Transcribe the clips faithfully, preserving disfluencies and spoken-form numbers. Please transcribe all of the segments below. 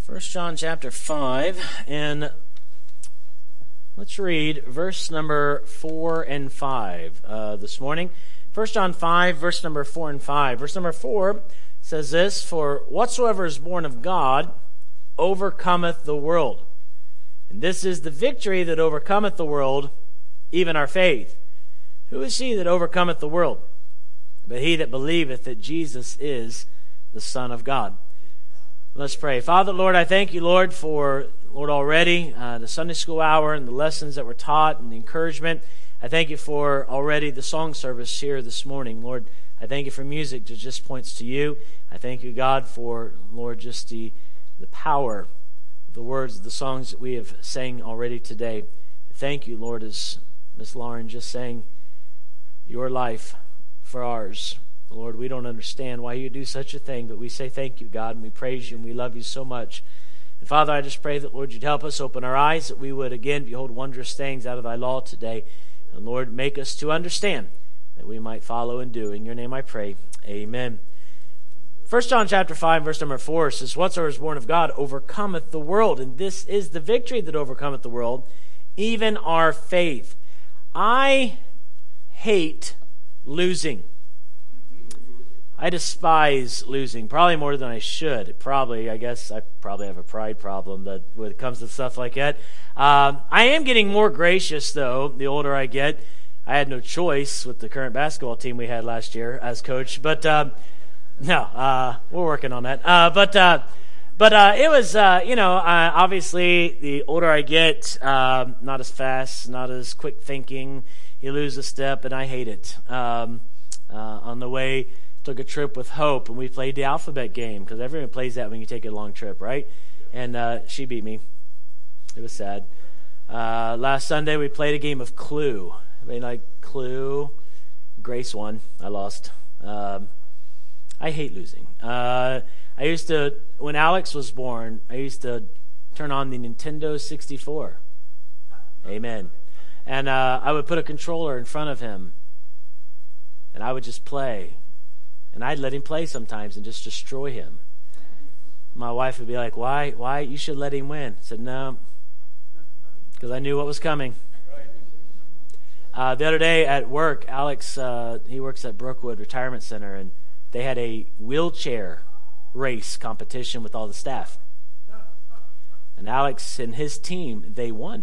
First John chapter five, and let's read verse number four and five uh, this morning. First John five, verse number four and five. Verse number four says this, "For whatsoever is born of God overcometh the world. And this is the victory that overcometh the world, even our faith. Who is he that overcometh the world? But he that believeth that Jesus is the Son of God." Let's pray. Father, Lord, I thank you, Lord, for, Lord, already uh, the Sunday school hour and the lessons that were taught and the encouragement. I thank you for already the song service here this morning. Lord, I thank you for music that just points to you. I thank you, God, for, Lord, just the, the power of the words of the songs that we have sang already today. Thank you, Lord, as Miss Lauren just sang, your life for ours. Lord, we don't understand why you do such a thing, but we say thank you, God, and we praise you, and we love you so much. And Father, I just pray that, Lord, you'd help us, open our eyes, that we would again behold wondrous things out of thy law today. And Lord, make us to understand that we might follow and do. In your name I pray, amen. First John chapter five, verse number four says, "Whatsoever is born of God overcometh the world, and this is the victory that overcometh the world, even our faith." I hate losing. I despise losing, probably more than I should. Probably, I guess I probably have a pride problem that when it comes to stuff like that. Um, I am getting more gracious, though, the older I get. I had no choice with the current basketball team we had last year as coach. But, um, no, uh, we're working on that. Uh, but uh, but uh, it was, uh, you know, uh, obviously the older I get, um, not as fast, not as quick thinking. You lose a step, and I hate it. Um, uh, on the way... Took a trip with Hope, and we played the alphabet game, because everyone plays that when you take a long trip, right? And uh, she beat me. It was sad. Uh, last Sunday, we played a game of Clue. I mean, like, Clue. Grace won. I lost. Um, I hate losing. Uh, I used to, when Alex was born, I used to turn on the Nintendo sixty-four. Amen. And uh, I would put a controller in front of him, and I would just play. And I'd let him play sometimes and just destroy him. My wife would be like, why? Why? You should let him win. I said, no, because I knew what was coming. Uh, the other day at work, Alex, uh, he works at Brookwood Retirement Center, and they had a wheelchair race competition with all the staff. And Alex and his team, they won.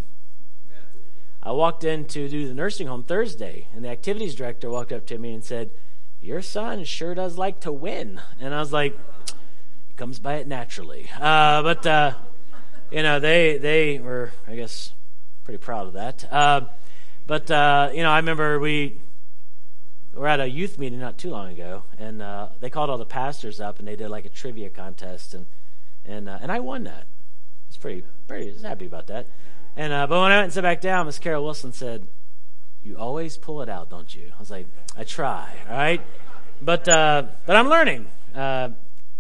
I walked in to do the nursing home Thursday, and the activities director walked up to me and said, "Your son sure does like to win." And I was like, "He comes by it naturally." Uh, but, uh, you know, they they were, I guess, pretty proud of that. Uh, but, uh, you know, I remember we were at a youth meeting not too long ago, and uh, they called all the pastors up, and they did like a trivia contest, and and uh, and I won that. I was pretty, pretty I was happy about that. And uh, but when I went and sat back down, Miss Carol Wilson said, "You always pull it out, don't you?" I was like, I try, all right? But uh, but I'm learning. Uh,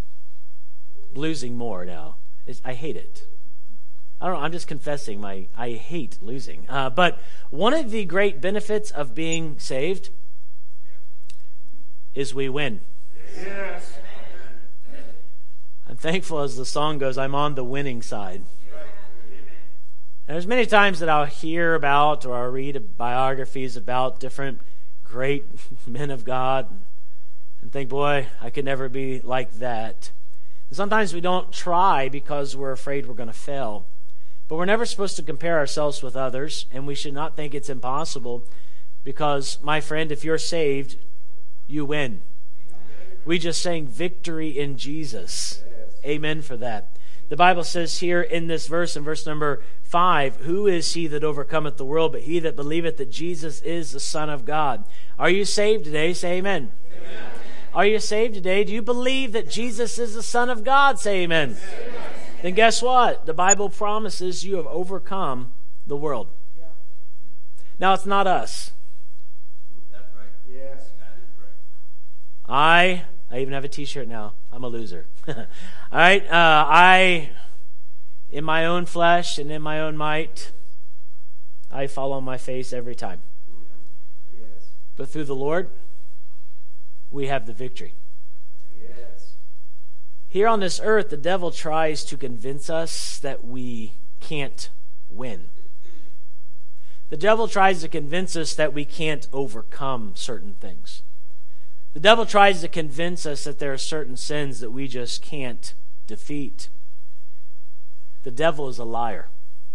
losing more now. It's, I hate it. I don't know, I'm just confessing my I hate losing. Uh, but one of the great benefits of being saved is we win. Yes. I'm thankful, as the song goes, I'm on the winning side. And there's many times that I'll hear about or I'll read biographies about different great men of God and think, boy, I could never be like that. And sometimes we don't try because we're afraid we're going to fail. But we're never supposed to compare ourselves with others, and we should not think it's impossible because, my friend, if you're saved, you win. We just sang victory in Jesus. Amen for that. The Bible says here in this verse, in verse number five, "Who is he that overcometh the world, but he that believeth that Jesus is the Son of God?" Are you saved today? Say amen. Amen. Are you saved today? Do you believe that Jesus is the Son of God? Say amen. Amen. Then guess what? The Bible promises you have overcome the world. Yeah. Now, it's not us. That's right. Yes. That is right. I, I even have a t-shirt now. I'm a loser. All right, uh, I, in my own flesh and in my own might, I fall on my face every time. Yes. But through the Lord, we have the victory. Yes. Here on this earth, the devil tries to convince us that we can't win. The devil tries to convince us that we can't overcome certain things. The devil tries to convince us that there are certain sins that we just can't defeat. The devil is a liar.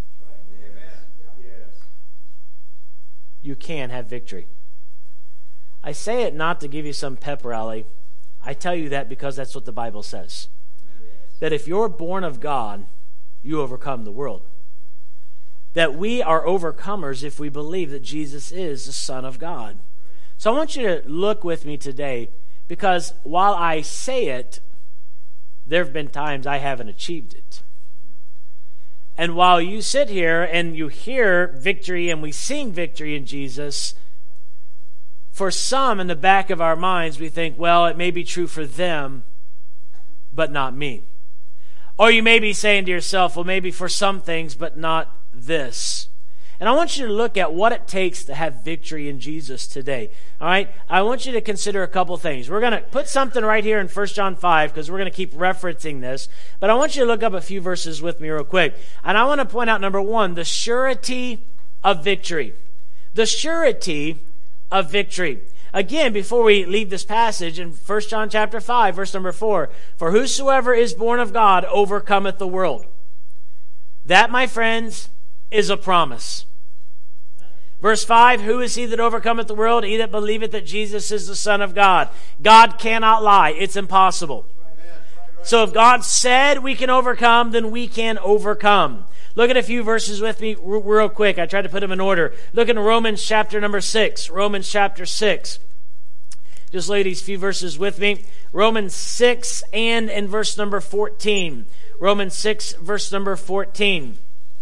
You can have victory. I say it not to give you some pep rally. I tell you that because that's what the Bible says. That if you're born of God, you overcome the world. That we are overcomers if we believe that Jesus is the Son of God. So I want you to look with me today, because while I say it, there have been times I haven't achieved it. And while you sit here and you hear victory and we sing victory in Jesus, for some in the back of our minds we think, well, it may be true for them, but not me. Or you may be saying to yourself, well, maybe for some things, but not this. And I want you to look at what it takes to have victory in Jesus today. All right? I want you to consider a couple things. We're going to put something right here in First John five because we're going to keep referencing this. But I want you to look up a few verses with me real quick. And I want to point out, number one, the surety of victory. The surety of victory. Again, before we leave this passage in First John chapter five, verse number four, for whosoever is born of God overcometh the world. That, my friends, is a promise. Verse five, who is he that overcometh the world? He that believeth that Jesus is the Son of God. God cannot lie. It's impossible. So if God said we can overcome, then we can overcome. Look at a few verses with me real quick. I tried to put them in order. Look in Romans chapter number six. Romans chapter six. Just lay these few verses with me. Romans six and in verse number fourteen. Romans six, verse number fourteen.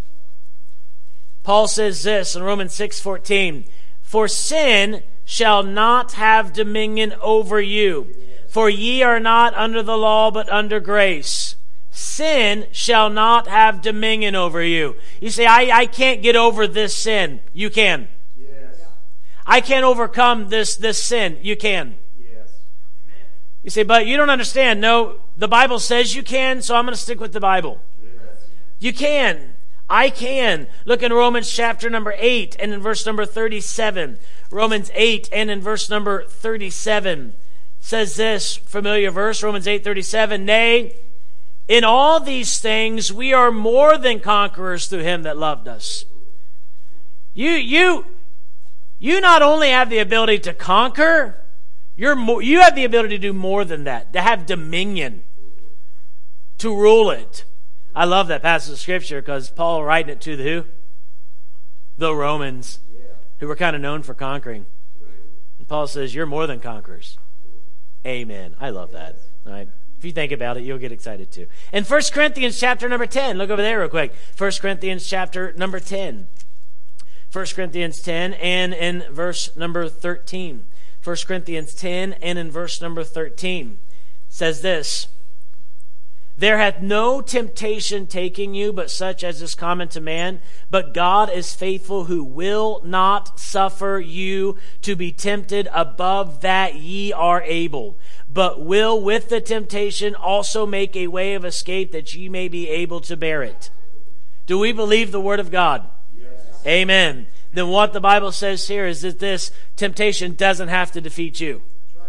Paul says this in Romans six fourteen, for sin shall not have dominion over you, for ye are not under the law, but under grace. Sin shall not have dominion over you. You say, I, I can't get over this sin. You can. Yes. I can't overcome this, this sin. You can. Yes. You say, but you don't understand. No, the Bible says you can, so I'm going to stick with the Bible. Yes. You can. I can. Look in Romans chapter number eight and in verse number thirty-seven. Romans eight and in verse number thirty-seven says this familiar verse, Romans eight thirty-seven, nay, in all these things we are more than conquerors through him that loved us. You, you, you not only have the ability to conquer, you're more, you have the ability to do more than that, to have dominion, to rule it. I love that passage of Scripture because Paul writing it to the who? The Romans, who were kind of known for conquering. And Paul says, you're more than conquerors. Amen. I love that. All right. If you think about it, you'll get excited too. In First Corinthians chapter number ten, look over there real quick. First Corinthians chapter number ten. First Corinthians ten and in verse number thirteen. First Corinthians ten and in verse number thirteen says this, there hath no temptation taken you, but such as is common to man. But God is faithful, who will not suffer you to be tempted above that ye are able, but will with the temptation also make a way of escape that ye may be able to bear it. Do we believe the Word of God? Yes. Amen. Then what the Bible says here is that this temptation doesn't have to defeat you.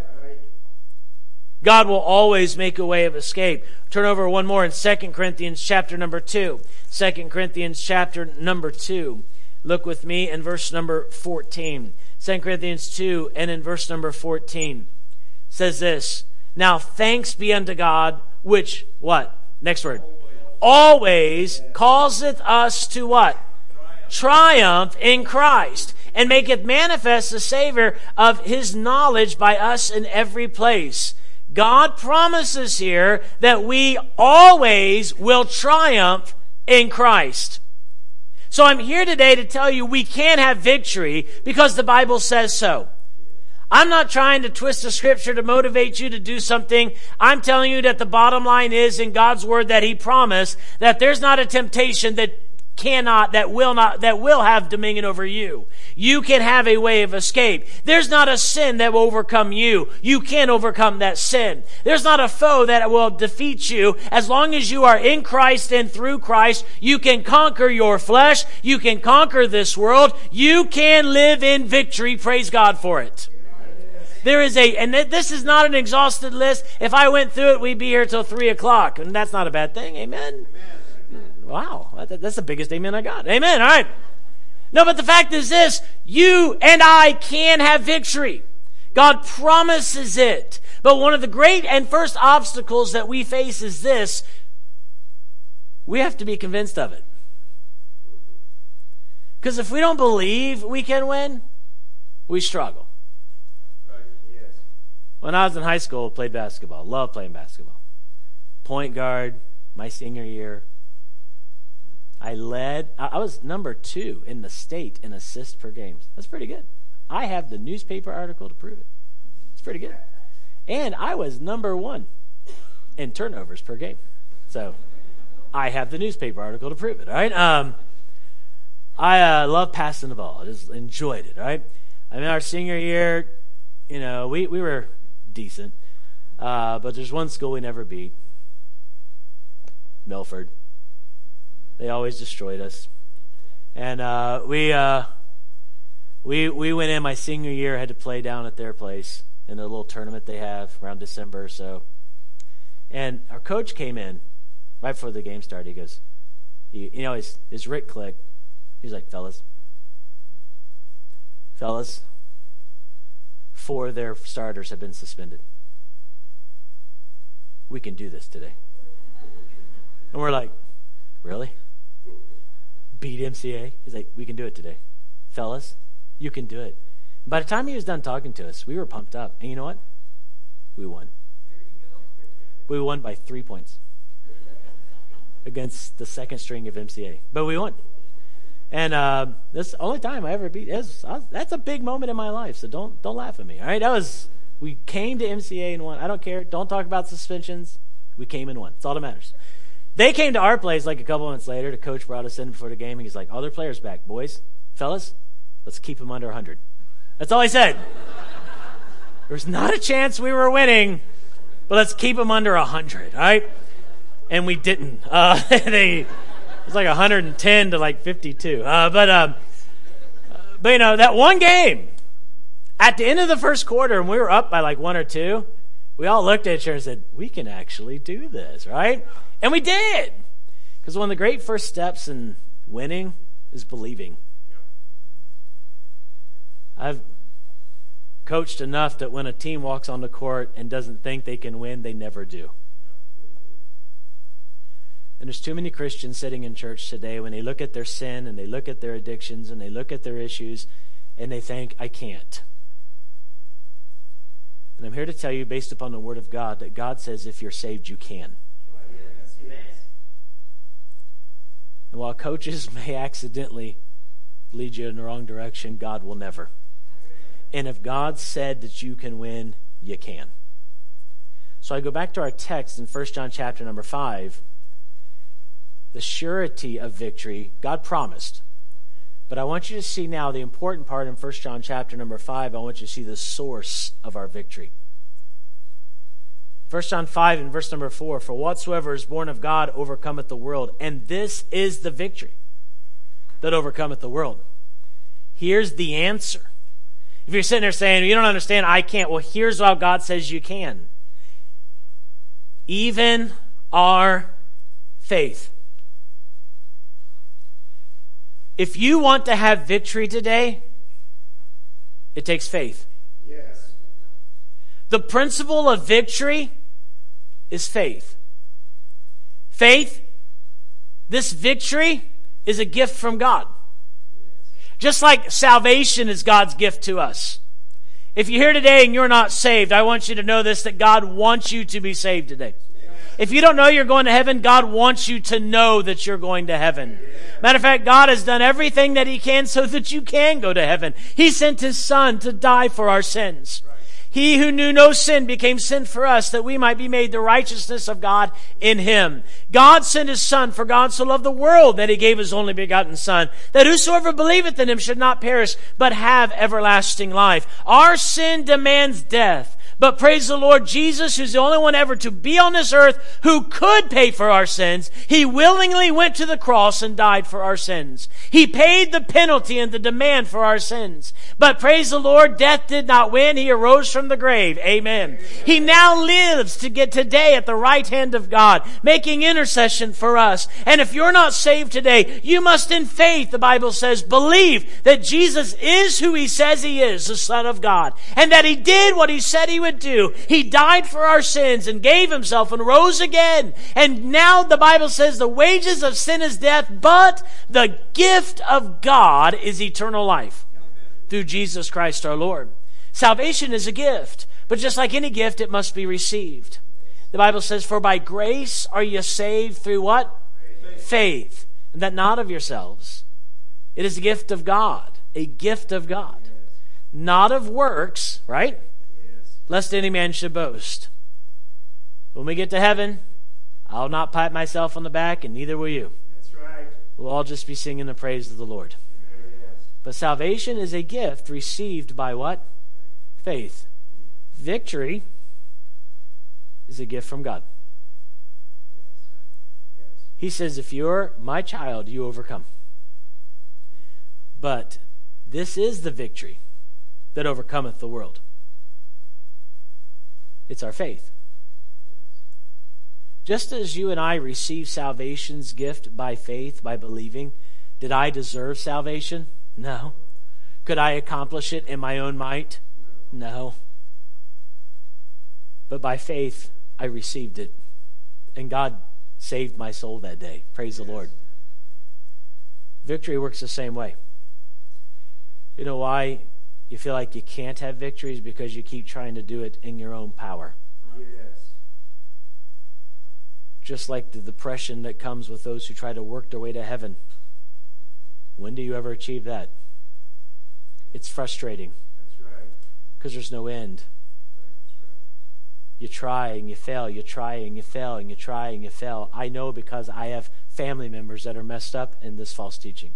God will always make a way of escape. Turn over one more in Second Corinthians chapter number two. Second Corinthians chapter number two. Look with me in verse number fourteen. Second Corinthians two and in verse number fourteen. Says this, now thanks be unto God, which, what? Next word. Always, always causeth us to what? Triumph. Triumph in Christ, and maketh manifest the savor of his knowledge by us in every place. God promises here that we always will triumph in Christ. So I'm here today to tell you we can have victory because the Bible says so. I'm not trying to twist the Scripture to motivate you to do something. I'm telling you that the bottom line is in God's Word that He promised that there's not a temptation that cannot, that will not, that will have dominion over you. You can have a way of escape. There's not a sin that will overcome you. You can overcome that sin. There's not a foe that will defeat you. As long as you are in Christ and through Christ, you can conquer your flesh. You can conquer this world. You can live in victory. Praise God for it. There is a, and this is not an exhausted list. If I went through it, we'd be here till three o'clock. And that's not a bad thing. Amen. Wow, that's the biggest amen I got. Amen, all right. No, but the fact is this, you and I can have victory. God promises it. But one of the great and first obstacles that we face is this, we have to be convinced of it. Because if we don't believe we can win, we struggle. When I was in high school, I played basketball. Loved playing basketball. Point guard, my senior year. I led, I was number two in the state in assists per game. That's pretty good. I have the newspaper article to prove it. It's pretty good. And I was number one in turnovers per game. So I have the newspaper article to prove it, all right? Um, I uh, love passing the ball. I just enjoyed it, all right? I mean, our senior year, you know, we, we were decent. Uh, but there's one school we never beat. Milford. They always destroyed us. And uh, we uh, we we went in my senior year, had to play down at their place in a little tournament they have around December or so. And our coach came in right before the game started. He goes, he, you know, his, his Rick click. He's like, fellas, fellas, four of their starters have been suspended. We can do this today. And we're like, really? Beat M C A? He's like, we can do it today. Fellas, you can do it. And by the time he was done talking to us, we were pumped up. And you know what? We won. We won by three points against the second string of M C A. But we won. And uh, this is the only time I ever beat. Was, I was, that's a big moment in my life, so don't don't laugh at me. All right, that was, we came to M C A and won. I don't care. Don't talk about suspensions. We came and won. That's all that matters. They came to our place like a couple minutes later. The coach brought us in before the game, and he's like, all their players back. Boys, fellas, let's keep them under one hundred. That's all he said. There's not a chance we were winning, but let's keep them under one hundred, all right? And we didn't. Uh, they, it was like one hundred ten to like fifty-two. Uh, but, um, but, you know, that one game, at the end of the first quarter, and we were up by like one or two, we all looked at each other and said, we can actually do this, right? And we did. Because one of the great first steps in winning is believing. I've coached enough that when a team walks on the court and doesn't think they can win, they never do. And there's too many Christians sitting in church today when they look at their sin and they look at their addictions and they look at their issues and they think, I can't. And I'm here to tell you, based upon the Word of God, that God says if you're saved, you can. And while coaches may accidentally lead you in the wrong direction, God will never. And if God said that you can win, you can. So I go back to our text in First John chapter number five. The surety of victory, God promised. But I want you to see now the important part in First John chapter number five. I want you to see the source of our victory. First John five and verse number four, for whatsoever is born of God overcometh the world, and this is the victory that overcometh the world. Here's the answer. If you're sitting there saying, you don't understand, I can't. Well, here's how God says you can. Even our faith. If you want to have victory today, it takes faith. Yes. The principle of victory is faith. Faith, this victory is a gift from God. Just like salvation is God's gift to us. If you're here today and you're not saved, I want you to know this, that God wants you to be saved today. If you don't know you're going to heaven, God wants you to know that you're going to heaven. Matter of fact, God has done everything that He can so that you can go to heaven. He sent His Son to die for our sins. He who knew no sin became sin for us, that we might be made the righteousness of God in him. God sent his Son, for God so loved the world that he gave his only begotten Son, that whosoever believeth in him should not perish, but have everlasting life. Our sin demands death. But praise the Lord Jesus, who's the only one ever to be on this earth who could pay for our sins. He willingly went to the cross and died for our sins. He paid the penalty and the demand for our sins. But praise the Lord, death did not win. He arose from the grave. Amen. He now lives to get today at the right hand of God, making intercession for us. And if you're not saved today, you must in faith, the Bible says, believe that Jesus is who he says he is, the Son of God, and that he did what he said he would do. He died for our sins and gave himself and rose again. And now the Bible says the wages of sin is death, but the gift of God is eternal life through Jesus Christ our Lord. Salvation is a gift, but just like any gift, it must be received. The Bible says, for by grace are you saved through what? Faith. Faith. And that not of yourselves. It is a gift of God. A gift of God. Yes. Not of works, right? Lest any man should boast. When we get to heaven, I'll not pat myself on the back, and neither will you. That's right. We'll all just be singing the praise of the Lord. Yes. But salvation is a gift received by what? Faith. Victory is a gift from God. Yes. He says, if you're my child, you overcome. But this is the victory that overcometh the world. It's our faith. Just as you and I receive salvation's gift by faith, by believing, did I deserve salvation? No. Could I accomplish it in my own might? No. But by faith, I received it. And God saved my soul that day. Praise the Lord. Victory works the same way. You know why you feel like you can't have victories? Because you keep trying to do it in your own power. Yes. Just like the depression that comes with those who try to work their way to heaven. When do you ever achieve that? It's frustrating. That's right. Because there's no end. That's right. You try and you fail, you try and you fail, and you try and you fail. I know because I have family members that are messed up in this false teaching.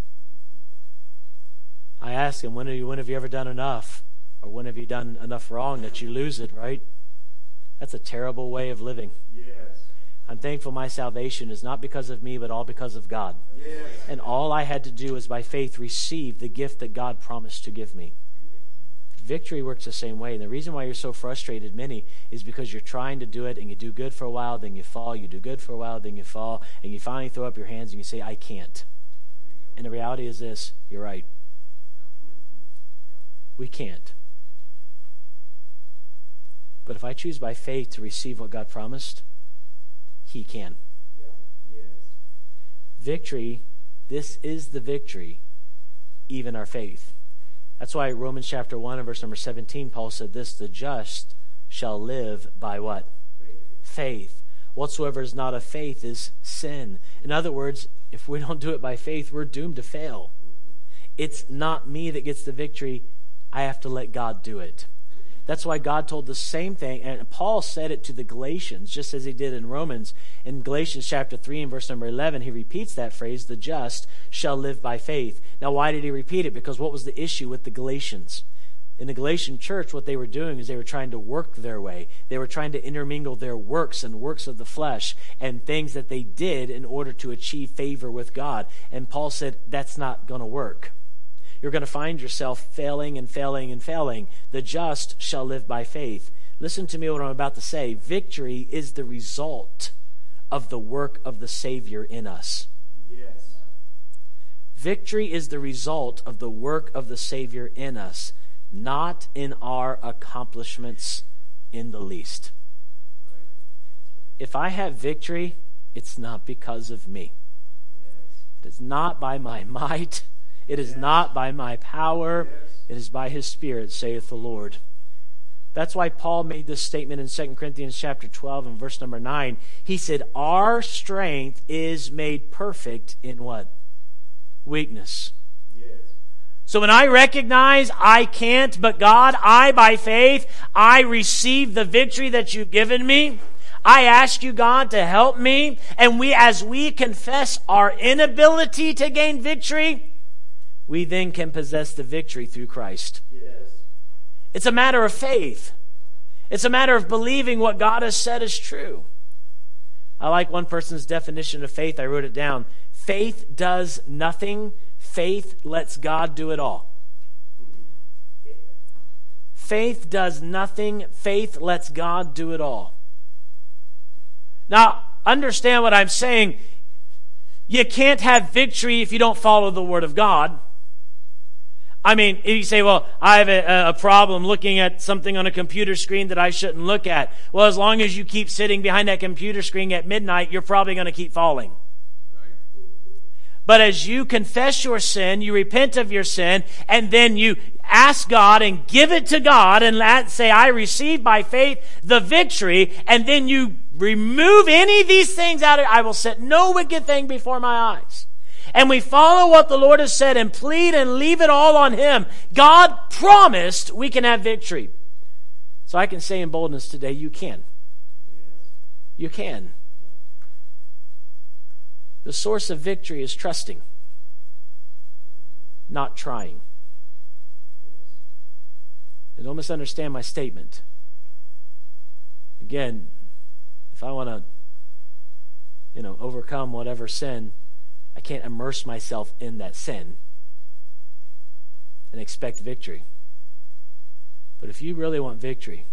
I ask them, when have you, when have you ever done enough? Or when have you done enough wrong that you lose it, right? That's a terrible way of living. Yes. I'm thankful my salvation is not because of me, but all because of God. Yes. And all I had to do is by faith receive the gift that God promised to give me. Victory works the same way. And the reason why you're so frustrated, many, is because you're trying to do it and you do good for a while, then you fall. You do good for a while, then you fall. And you finally throw up your hands and you say, I can't. And the reality is this, you're right. We can't. But if I choose by faith to receive what God promised, He can. Yeah. Yes. Victory, this is the victory, even our faith. That's why Romans chapter one and verse number seventeen, Paul said this, the just shall live by what? Faith. Faith. Whatsoever is not of faith is sin. In other words, if we don't do it by faith, we're doomed to fail. It's not me that gets the victory. I have to let God do it. That's why God told the same thing, and Paul said it to the Galatians, just as he did in Romans. In Galatians chapter three and verse number eleven, he repeats that phrase, the just shall live by faith. Now, why did he repeat it? Because what was the issue with the Galatians? In the Galatian church, what they were doing is they were trying to work their way. They were trying to intermingle their works and works of the flesh and things that they did in order to achieve favor with God. And Paul said, that's not going to work. You're going to find yourself failing and failing and failing. The just shall live by faith. Listen to me what I'm about to say. Victory is the result of the work of the Savior in us. Yes. Victory is the result of the work of the Savior in us, not in our accomplishments in the least. If I have victory, it's not because of me. It is not by my might. It is not by my power. It is by His Spirit, saith the Lord. That's why Paul made this statement in Second Corinthians chapter twelve and verse number nine. He said, our strength is made perfect in what? Weakness. Yes. So when I recognize I can't, but God, I, by faith, I receive the victory that you've given me. I ask you, God, to help me. And we, as we confess our inability to gain victory, we then can possess the victory through Christ. Yes. It's a matter of faith. It's a matter of believing what God has said is true. I like one person's definition of faith. I wrote it down. Faith does nothing. Faith lets God do it all. Faith does nothing. Faith lets God do it all. Now, understand what I'm saying. You can't have victory if you don't follow the Word of God. I mean, if you say, well, I have a, a problem looking at something on a computer screen that I shouldn't look at. Well, as long as you keep sitting behind that computer screen at midnight, you're probably going to keep falling. But as you confess your sin, you repent of your sin, and then you ask God and give it to God and say, I receive by faith the victory, and then you remove any of these things out of it. I will set no wicked thing before my eyes. And we follow what the Lord has said and plead and leave it all on Him. God promised we can have victory. So I can say in boldness today, you can. You can. The source of victory is trusting, not trying. And don't misunderstand my statement. Again, if I want to, you know, overcome whatever sin, I can't immerse myself in that sin and expect victory. But if you really want victory,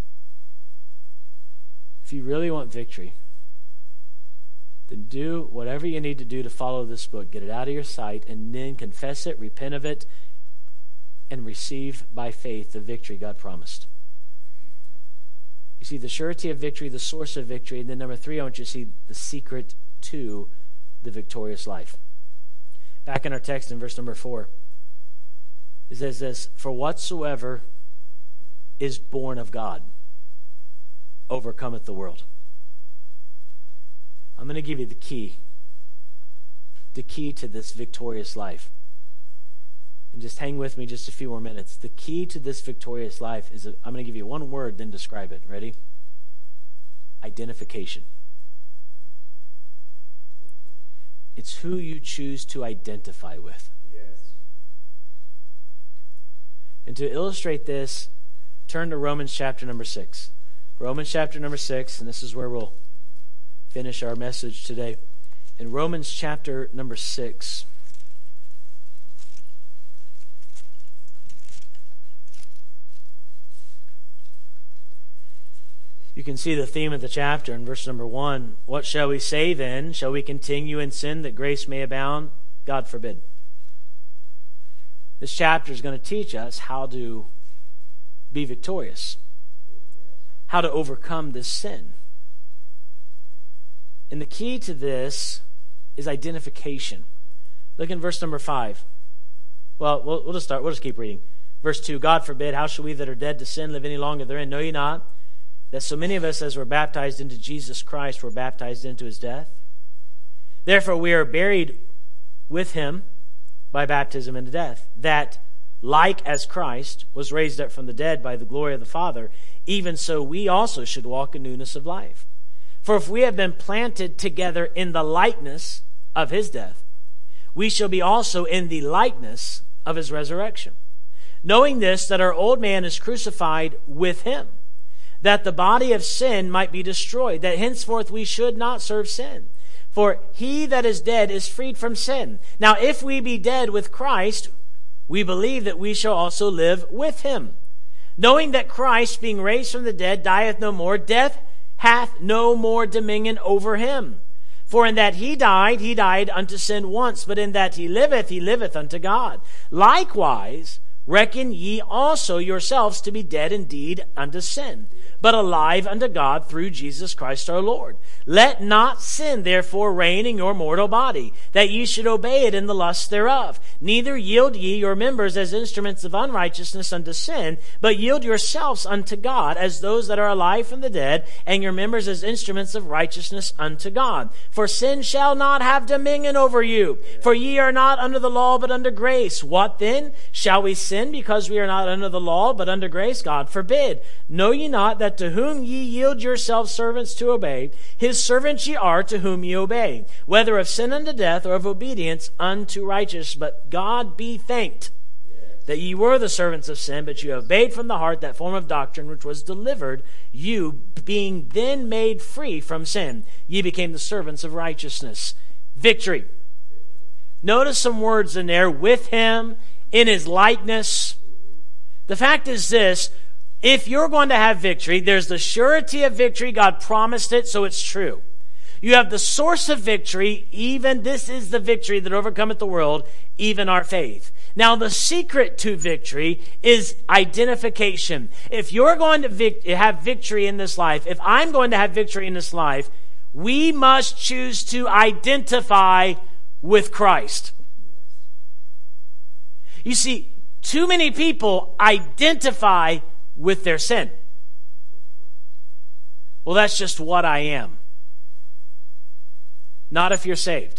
if you really want victory, then do whatever you need to do to follow this book. Get it out of your sight and then confess it, repent of it, and receive by faith the victory God promised. You see the surety of victory, the source of victory, and then number three, I want you to see the secret to the victorious life. Back in our text in verse number four, it says this, for whatsoever is born of God overcometh the world. I'm going to give you the key. The key to this victorious life. And just hang with me just a few more minutes. The key to this victorious life is, a, I'm going to give you one word, then describe it. Ready? Identification. It's who you choose to identify with. Yes. And to illustrate this, turn to Romans chapter number six. Romans chapter number six, and this is where we'll finish our message today. In Romans chapter number six, you can see the theme of the chapter in verse number one. What shall we say then? Shall we continue in sin that grace may abound? God forbid. This chapter is going to teach us how to be victorious, how to overcome this sin. And the key to this is identification. Look in verse number five. Well, we'll, we'll just start. We'll just keep reading. Verse two, God forbid, how shall we that are dead to sin live any longer therein? Know ye not that so many of us as were baptized into Jesus Christ were baptized into his death? Therefore we are buried with him by baptism into death, that like as Christ was raised up from the dead by the glory of the Father, even so we also should walk in newness of life. For if we have been planted together in the likeness of his death, we shall be also in the likeness of his resurrection. Knowing this, that our old man is crucified with him, that the body of sin might be destroyed, that henceforth we should not serve sin. For he that is dead is freed from sin. Now if we be dead with Christ, we believe that we shall also live with him. Knowing that Christ, being raised from the dead, dieth no more, death hath no more dominion over him. For in that he died, he died unto sin once, but in that he liveth, he liveth unto God. Likewise, reckon ye also yourselves to be dead indeed unto sin, but alive unto God through Jesus Christ our Lord. Let not sin therefore reign in your mortal body, that ye should obey it in the lust thereof. Neither yield ye your members as instruments of unrighteousness unto sin, but yield yourselves unto God as those that are alive from the dead, and your members as instruments of righteousness unto God. For sin shall not have dominion over you, for ye are not under the law but under grace. What then? Shall we sin because we are not under the law but under grace? God forbid. Know ye not that to whom ye yield yourselves servants to obey, his servants ye are to whom ye obey, whether of sin unto death or of obedience unto righteousness? But God be thanked that ye were the servants of sin, but you obeyed from the heart that form of doctrine which was delivered you, being then made free from sin. Ye became the servants of righteousness. Victory. Notice some words in there. With him, in his likeness. The fact is this: if you're going to have victory, there's the surety of victory. God promised it, so it's true. You have the source of victory, even this is the victory that overcometh the world, even our faith. Now, the secret to victory is identification. If you're going to vic- have victory in this life, if I'm going to have victory in this life, we must choose to identify with Christ. You see, too many people identify with their sin. Well, that's just what I am. Not if you're saved.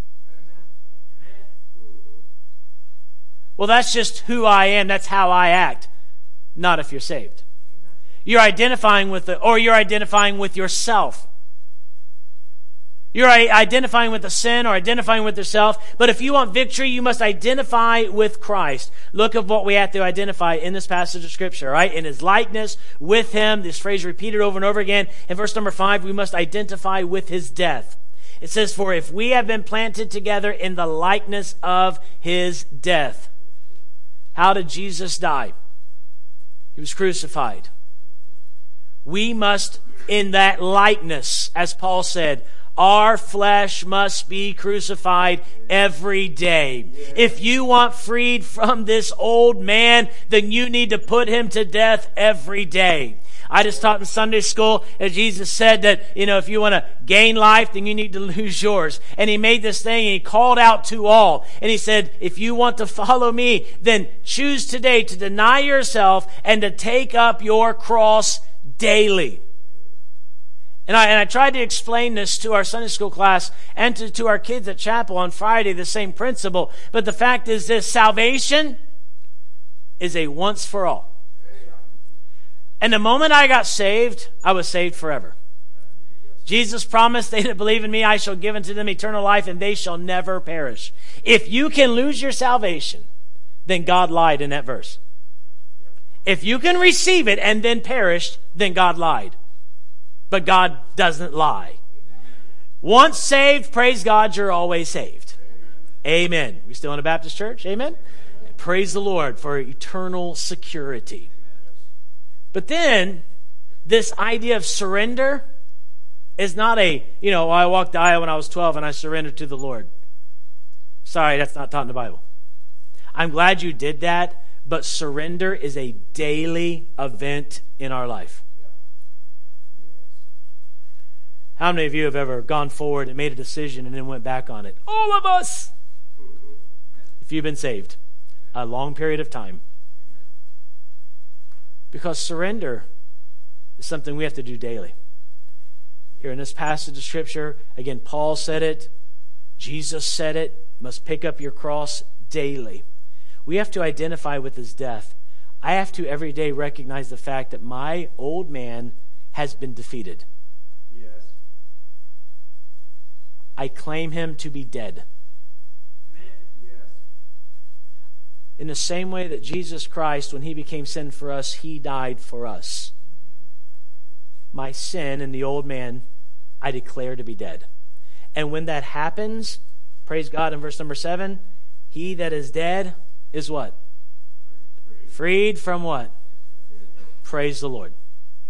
Well, that's just who I am. That's how I act. Not if you're saved. You're identifying with the, or you're identifying with yourself. You're identifying with the sin or identifying with yourself. But if you want victory, you must identify with Christ. Look at what we have to identify in this passage of Scripture, right? In his likeness, with him. This phrase repeated over and over again. In verse number five, we must identify with his death. It says, for if we have been planted together in the likeness of his death. How did Jesus die? He was crucified. We must, in that likeness, as Paul said, our flesh must be crucified every day. If you want freed from this old man, then you need to put him to death every day. I just taught in Sunday school that Jesus said that, you know, if you want to gain life, then you need to lose yours. And he made this thing and he called out to all. And he said, if you want to follow me, then choose today to deny yourself and to take up your cross daily. And I, and I tried to explain this to our Sunday school class and to, to our kids at chapel on Friday, the same principle. But the fact is this: salvation is a once for all. And the moment I got saved, I was saved forever. Jesus promised, they that believe in me, I shall give unto them eternal life, and they shall never perish. If you can lose your salvation, then God lied in that verse. If you can receive it and then perish, then God lied. But God doesn't lie. Once saved, praise God, you're always saved. Amen. We still in a Baptist church? Amen. Praise the Lord for eternal security. But then, this idea of surrender is not a, you know, I walked the aisle when I was twelve and I surrendered to the Lord. Sorry, that's not taught in the Bible. I'm glad you did that, but surrender is a daily event in our life. How many of you have ever gone forward and made a decision and then went back on it? All of us! If you've been saved a long period of time. Because surrender is something we have to do daily. Here in this passage of Scripture, again, Paul said it, Jesus said it, must pick up your cross daily. We have to identify with his death. I have to every day recognize the fact that my old man has been defeated. Yes. I claim him to be dead. In the same way that Jesus Christ, when he became sin for us, he died for us. My sin and the old man, I declare to be dead. And when that happens, praise God, in verse number seven, he that is dead is what? Freed from what? Praise the Lord.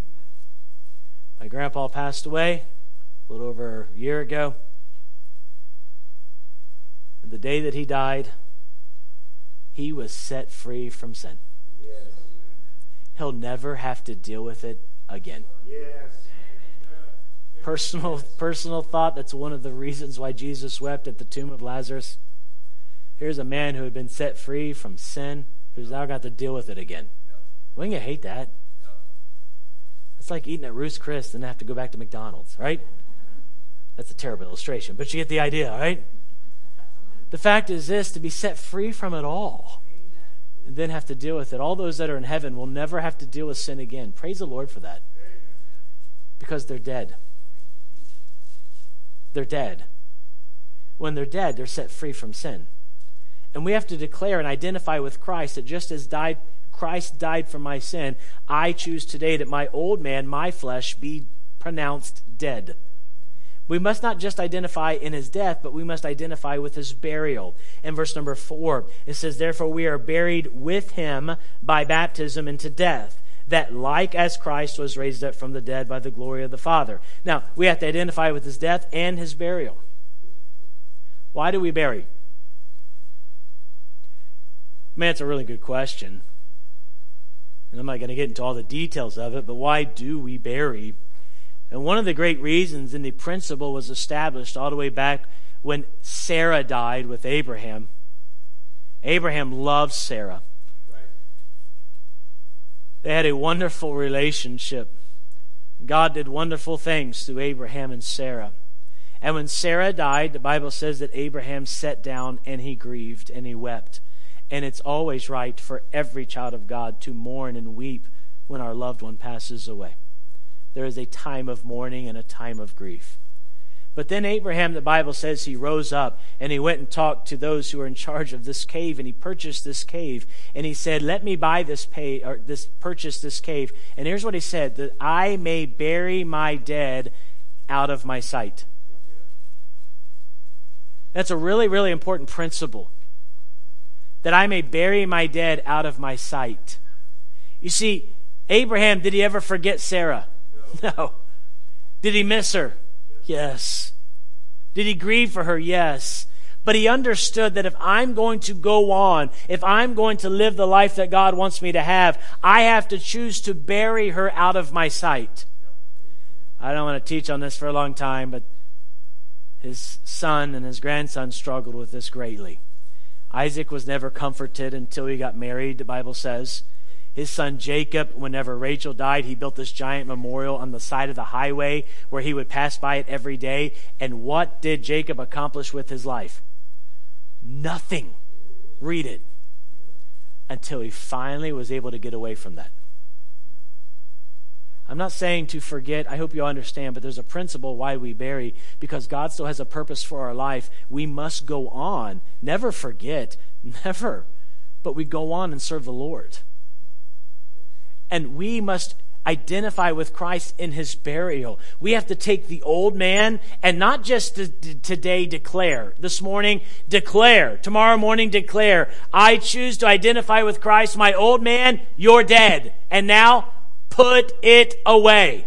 My grandpa passed away a little over a year ago. And the day that he died, he was set free from sin. Yes. He'll never have to deal with it again. Yes. Personal, personal thought, that's one of the reasons why Jesus wept at the tomb of Lazarus. Here's a man who had been set free from sin, who's now got to deal with it again. Wouldn't you hate that? It's like eating at Ruth's Chris and have to go back to McDonald's, right? That's a terrible illustration, but you get the idea, right? The fact is this, to be set free from it all and then have to deal with it. All those that are in heaven will never have to deal with sin again. Praise the Lord for that. Because they're dead. They're dead. When they're dead, they're set free from sin. And we have to declare and identify with Christ that just as died, Christ died for my sin, I choose today that my old man, my flesh, be pronounced dead. We must not just identify in his death, but we must identify with his burial. In verse number four, it says, therefore we are buried with him by baptism into death, that like as Christ was raised up from the dead by the glory of the Father. Now, we have to identify with his death and his burial. Why do we bury? Man, it's a really good question. And I'm not going to get into all the details of it, but why do we bury? And one of the great reasons, and the principle was established all the way back when Sarah died with Abraham. Abraham loved Sarah. Right. They had a wonderful relationship. God did wonderful things through Abraham and Sarah. And when Sarah died, the Bible says that Abraham sat down and he grieved and he wept. And it's always right for every child of God to mourn and weep when our loved one passes away. There is a time of mourning and a time of grief. But then Abraham, the Bible says, he rose up and he went and talked to those who were in charge of this cave, and he purchased this cave. And he said, let me buy this pay or this purchase this cave. And here's what he said, that I may bury my dead out of my sight. That's a really, really important principle. That I may bury my dead out of my sight. You see, Abraham, did he ever forget Sarah? No. no. Did he miss her? Yes. Did he grieve for her? Yes. But he understood that if I'm going to go on, if I'm going to live the life that God wants me to have, I have to choose to bury her out of my sight. I don't want to teach on this for a long time, but his son and his grandson struggled with this greatly. Isaac was never comforted until he got married, the Bible says. His son Jacob, whenever Rachel died, he built this giant memorial on the side of the highway where he would pass by it every day. And what did Jacob accomplish with his life? Nothing. Read it. Until he finally was able to get away from that. I'm not saying to forget, I hope you all understand, but there's a principle why we bury, because God still has a purpose for our life. We must go on, never forget, never, but we go on and serve the Lord. And we must identify with Christ in his burial. We have to take the old man and not just to, to, today declare, this morning declare, tomorrow morning declare, I choose to identify with Christ, my old man, you're dead. And now, put it away.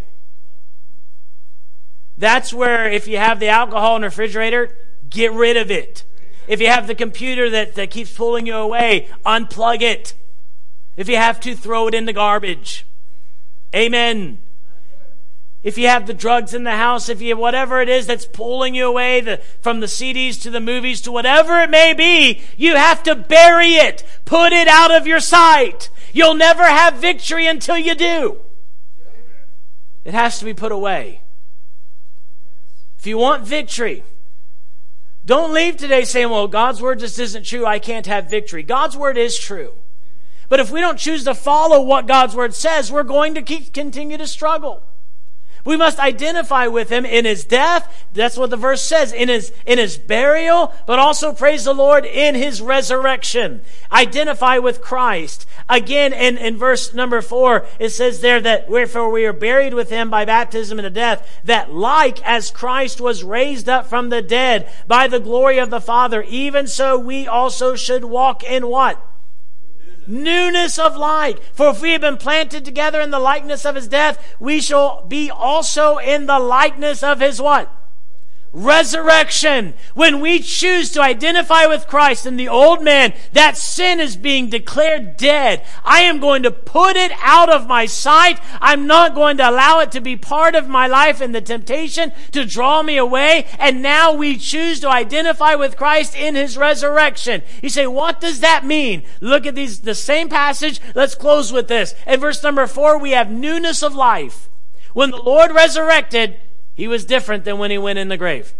That's where if you have the alcohol in the refrigerator, get rid of it. If you have the computer that, that keeps pulling you away, unplug it. If you have to, throw it in the garbage. Amen. If you have the drugs in the house, if you have whatever it is that's pulling you away, the, from the C Ds to the movies to whatever it may be, you have to bury it. Put it out of your sight. You'll never have victory until you do. It has to be put away. If you want victory, don't leave today saying, well, God's word just isn't true. I can't have victory. God's word is true. But if we don't choose to follow what God's word says, we're going to keep, continue to struggle. We must identify with him in his death. That's what the verse says. In his, in his burial, but also, praise the Lord, in his resurrection. Identify with Christ. Again, in, in verse number four, it says there that wherefore we are buried with him by baptism into death, that like as Christ was raised up from the dead by the glory of the Father, even so we also should walk in what? Newness of life. For if we have been planted together in the likeness of his death, we shall be also in the likeness of his what? Resurrection. When we choose to identify with Christ and the old man, that sin is being declared dead. I am going to put it out of my sight. I'm not going to allow it to be part of my life and the temptation to draw me away. And now we choose to identify with Christ in his resurrection. You say, what does that mean? Look at these, the same passage. Let's close with this. In verse number four, we have newness of life. When the Lord resurrected, he was different than when he went in the grave.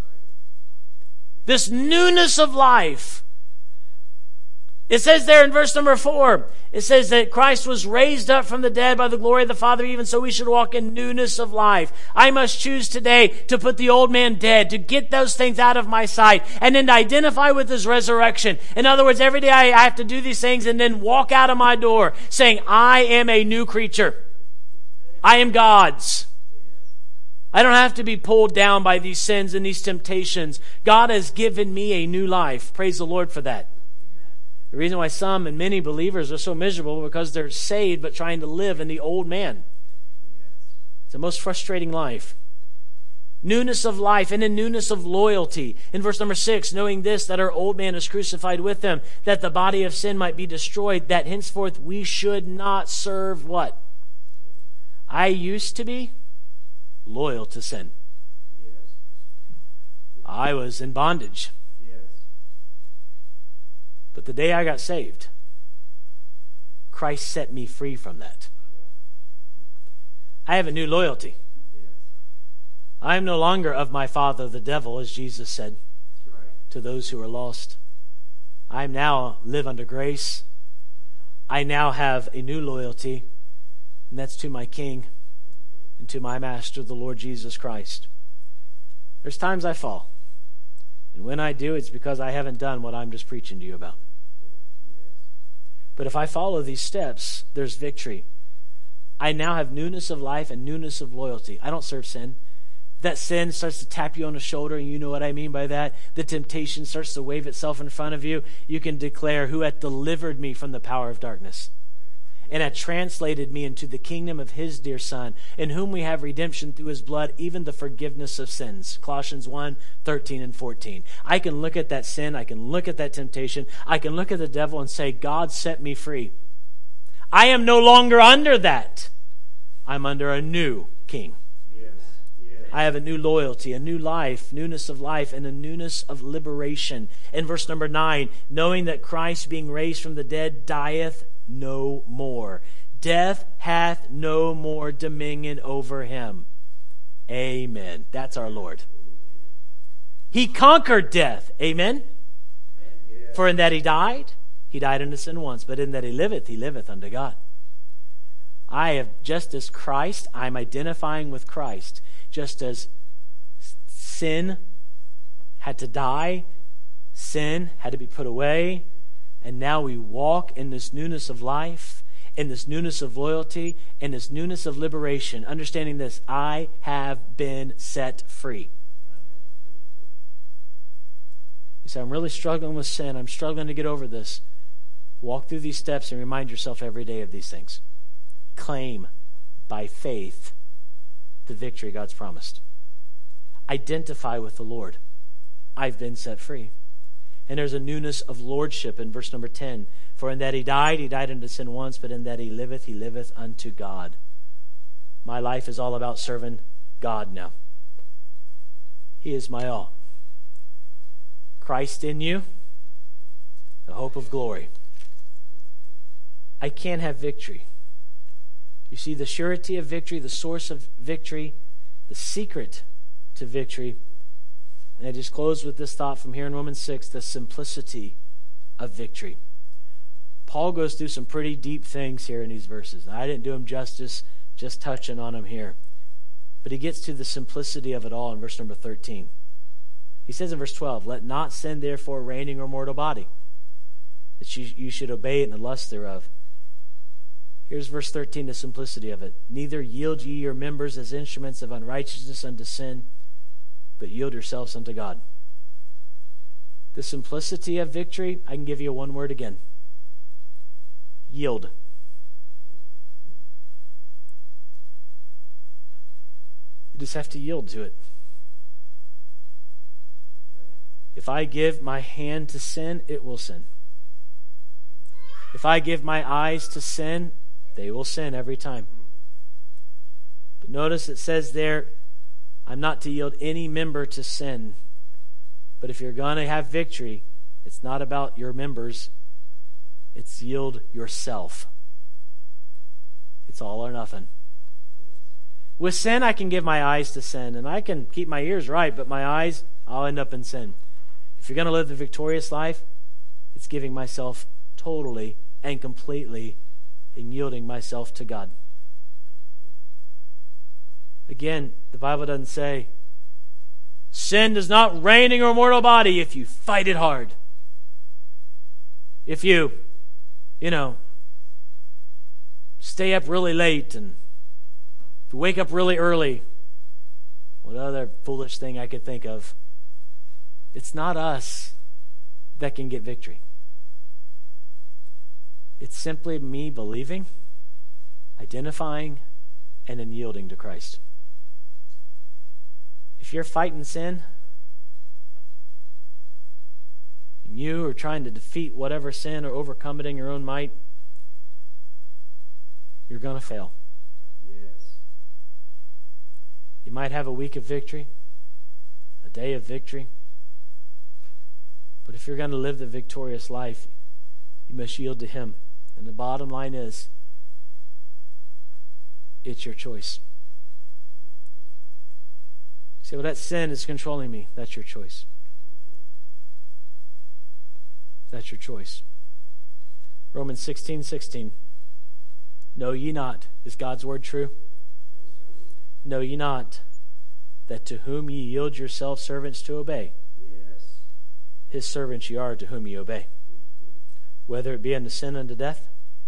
This newness of life. It says there in verse number four, it says that Christ was raised up from the dead by the glory of the Father, even so we should walk in newness of life. I must choose today to put the old man dead, to get those things out of my sight, and then to identify with his resurrection. In other words, every day I have to do these things and then walk out of my door saying, I am a new creature. I am God's. I don't have to be pulled down by these sins and these temptations. God has given me a new life. Praise the Lord for that. The reason why some and many believers are so miserable because they're saved but trying to live in the old man. It's the most frustrating life. Newness of life and a newness of loyalty. In verse number six, knowing this, that our old man is crucified with him, that the body of sin might be destroyed, that henceforth we should not serve what? I used to be loyal to sin. Yes. I was in bondage. Yes. But the day I got saved, Christ set me free from that. I have a new loyalty. Yes. I am no longer of my father, the devil, as Jesus said That's right. to those who are lost. I now live under grace. I now have a new loyalty, and that's to my King and to my Master, the Lord Jesus Christ. There's times I fall. And when I do, it's because I haven't done what I'm just preaching to you about. But if I follow these steps, there's victory. I now have newness of life and newness of loyalty. I don't serve sin. That sin starts to tap you on the shoulder, and you know what I mean by that. The temptation starts to wave itself in front of you. You can declare, who hath delivered me from the power of darkness, and hath translated me into the kingdom of his dear Son, in whom we have redemption through his blood, even the forgiveness of sins. Colossians one, thirteen and fourteen. I can look at that sin, I can look at that temptation, I can look at the devil and say, God set me free. I am no longer under that. I'm under a new king. Yes. Yes. I have a new loyalty, a new life, newness of life, and a newness of liberation. In verse number nine, knowing that Christ being raised from the dead dieth no more. Death hath no more dominion over him. Amen. That's our Lord. He conquered death. Amen. Yes. For in that he died, he died unto sin once, but in that he liveth, he liveth unto God. I have, just as Christ, I'm identifying with Christ. Just as sin had to die, sin had to be put away, and now we walk in this newness of life, in this newness of loyalty, in this newness of liberation, understanding this, I have been set free. You say, I'm really struggling with sin. I'm struggling to get over this. Walk through these steps and remind yourself every day of these things. Claim by faith the victory God's promised. Identify with the Lord. I've been set free. And there's a newness of lordship in verse number ten. For in that he died, he died unto sin once, but in that he liveth, he liveth unto God. My life is all about serving God now. He is my all. Christ in you, the hope of glory. I can't have victory. You see, the surety of victory, the source of victory, the secret to victory. And I just close with this thought from here in Romans six, the simplicity of victory. Paul goes through some pretty deep things here in these verses. Now, I didn't do him justice just touching on them here. But he gets to the simplicity of it all in verse number thirteen. He says in verse twelve, let not sin therefore reign in your mortal body, that you, you should obey it in the lust thereof. Here's verse thirteen, the simplicity of it. Neither yield ye your members as instruments of unrighteousness unto sin, but yield yourselves unto God. The simplicity of victory, I can give you one word again. Yield. You just have to yield to it. If I give my hand to sin, it will sin. If I give my eyes to sin, they will sin every time. But notice it says there, I'm not to yield any member to sin. But if you're going to have victory, it's not about your members. It's yield yourself. It's all or nothing. With sin, I can give my eyes to sin, and I can keep my ears right, but my eyes, I'll end up in sin. If you're going to live the victorious life, it's giving myself totally and completely and yielding myself to God. Again, the Bible doesn't say, sin does not reign in your mortal body if you fight it hard. If you, you know, stay up really late and if you wake up really early, what other foolish thing I could think of. It's not us that can get victory. It's simply me believing, identifying, and then yielding to Christ. If you're fighting sin, and you are trying to defeat whatever sin or overcome it in your own might, you're going to fail. Yes. You might have a week of victory, a day of victory, but if you're going to live the victorious life, you must yield to Him. And the bottom line is, it's your choice. You say, well, that sin is controlling me. That's your choice. That's your choice. Romans sixteen sixteen. Know ye not, is God's word true? Know ye not, that to whom ye yield yourselves servants to obey, Yes. His servants ye are to whom ye obey, whether it be unto sin unto death,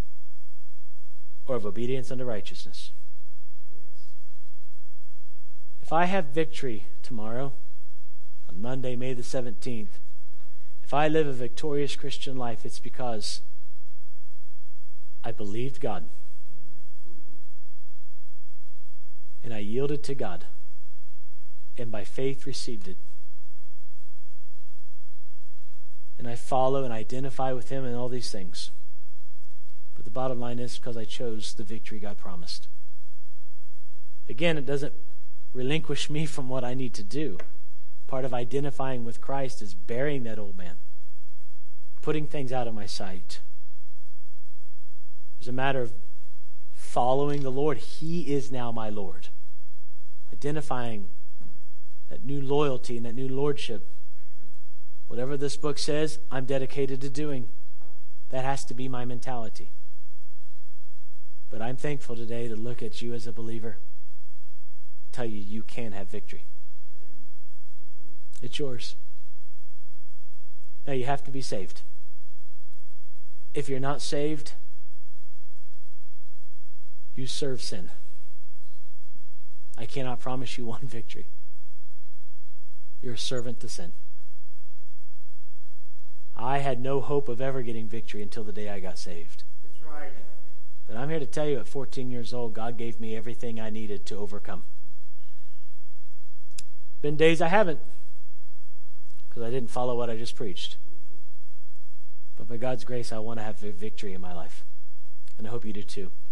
or of obedience unto righteousness. Yes. If I have victory tomorrow, on Monday, May the seventeenth, if I live a victorious Christian life, it's because I believed God. And I yielded to God. And by faith received it. And I follow and identify with Him in all these things. But the bottom line is because I chose the victory God promised. Again, it doesn't relinquish me from what I need to do. Part of identifying with Christ is burying that old man. Putting things out of my sight. It's a matter of following the Lord. He is now my Lord. Identifying that new loyalty and that new lordship. Whatever this book says, I'm dedicated to doing. That has to be my mentality. But I'm thankful today to look at you as a believer. Tell you you can have victory. It's yours. Now you have to be saved. If you're not saved, you serve sin. I cannot promise you one victory. You're a servant to sin. I had no hope of ever getting victory until the day I got saved. That's right. But I'm here to tell you at fourteen years old, God gave me everything I needed to overcome. Been days I haven't, because I didn't follow what I just preached. But by God's grace, I want to have victory in my life. And I hope you do too.